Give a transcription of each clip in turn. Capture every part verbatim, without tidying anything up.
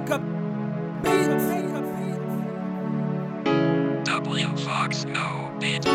W Fox no beat.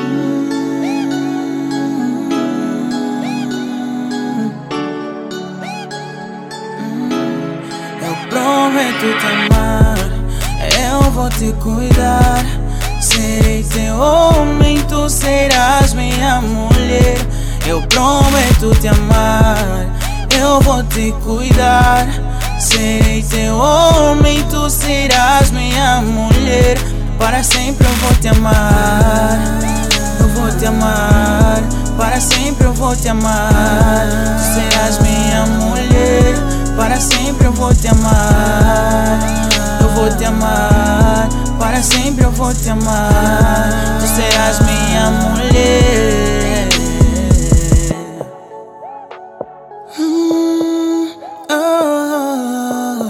Eu prometo te amar, eu vou te cuidar. Serei teu homem, tu serás minha mulher. Eu prometo te amar, eu vou te cuidar. Serei teu homem, tu serás minha mulher. Para sempre eu vou te amar, eu vou te amar. Para sempre eu vou te amar, tu serás minha mulher. Para sempre eu vou te amar, eu vou te amar. Para sempre eu vou te amar, tu serás minha mulher. Hum, oh,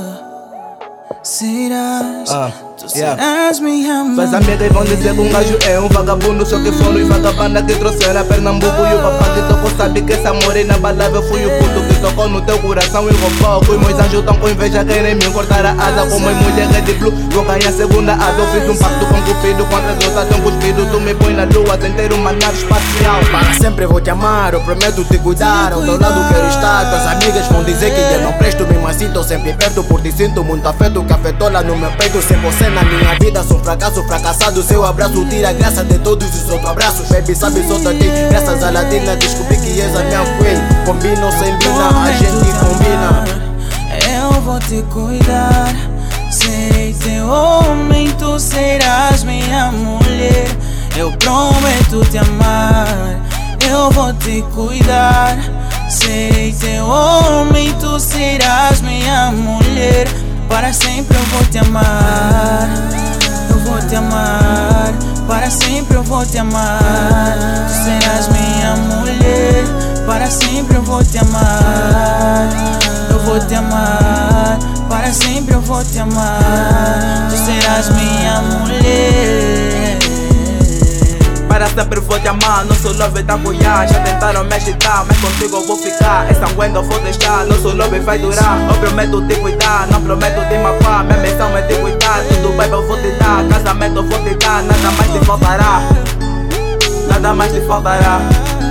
serás, ah, tu yeah. serás minha mulher. Suas amigas vão dizer que um gajo é um vagabundo, só que foram e vagabanda que trouxeram a Pernambuco. E o papai que tocou sabe que essa morena balável fui o puto que tocou no teu coração e roubou. Os meus anjos tão com inveja, querem me cortar a asa. Como as mulheres de blue, vou ganhar a segunda asa. Eu fiz um pacto com Cupido, contra as outras tão cuspido. Tu me põe na lua sem ter uma nave espacial. Para sempre vou te amar, eu prometo te cuidar. Ao teu lado quero estar, tuas amigas vão dizer que eu não presto. Mesmo assim tô sempre perto, por ti sinto muito afeto que afetou lá no meu peito. Sem você na minha vida sou um fracasso, fracassado. Seu abraço tira a graça de todos os outros abraços. Baby, sabe, só te dei graças à latina. Descobri que és a minha queen. Combina sem bina, a gente combina. Eu vou te cuidar. Serei teu homem, tu serás minha mulher. Eu prometo te amar, eu vou te cuidar. Serei teu homem, tu serás minha mulher. Para sempre eu vou te amar, eu vou te amar. Para sempre eu vou te amar, tu serás minha mulher. Para sempre eu vou te amar, eu vou te amar. Para sempre eu vou te amar, tu serás minha mulher. Para sempre vou te amar, nosso love tá boiar. Já tentaram me agitar, mas contigo eu vou ficar. Essa sanguendo eu vou deixar, nosso love vai durar. Eu prometo te cuidar, não prometo te magoar. Minha missão é te cuidar, tudo bem eu vou te dar. Casamento eu vou te dar, nada mais te faltará. Nada mais te faltará.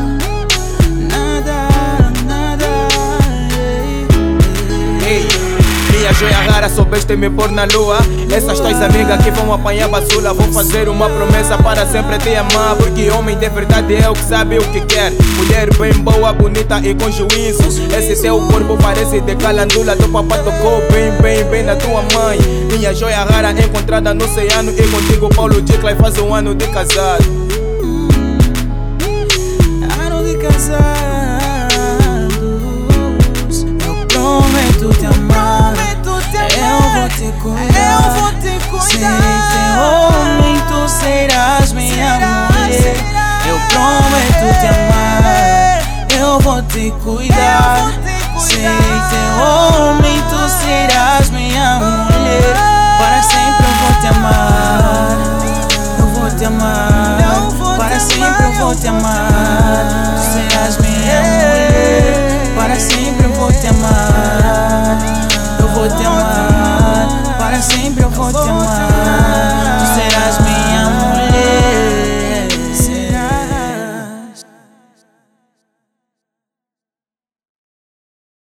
Minha joia rara, soubeste me pôr na lua. Essas tuas amigas que vão apanhar basura. Vou fazer uma promessa para sempre te amar. Porque homem de verdade é o que sabe o que quer. Mulher bem boa, bonita e com juízo. Esse teu corpo parece de calandula. Teu papá tocou bem, bem, bem na tua mãe. Minha joia rara encontrada no oceano. E contigo Paulo Diclay faz um ano de casado. Ano de casados. Eu prometo te amar, eu vou te cuidar. Eu vou te cuidar. Serei teu homem, tu serás minha mulher. Eu prometo te amar, eu vou te cuidar. Serei teu homem, tu serás minha mulher. Para sempre eu vou te amar, eu vou te amar. Para sempre eu vou te amar.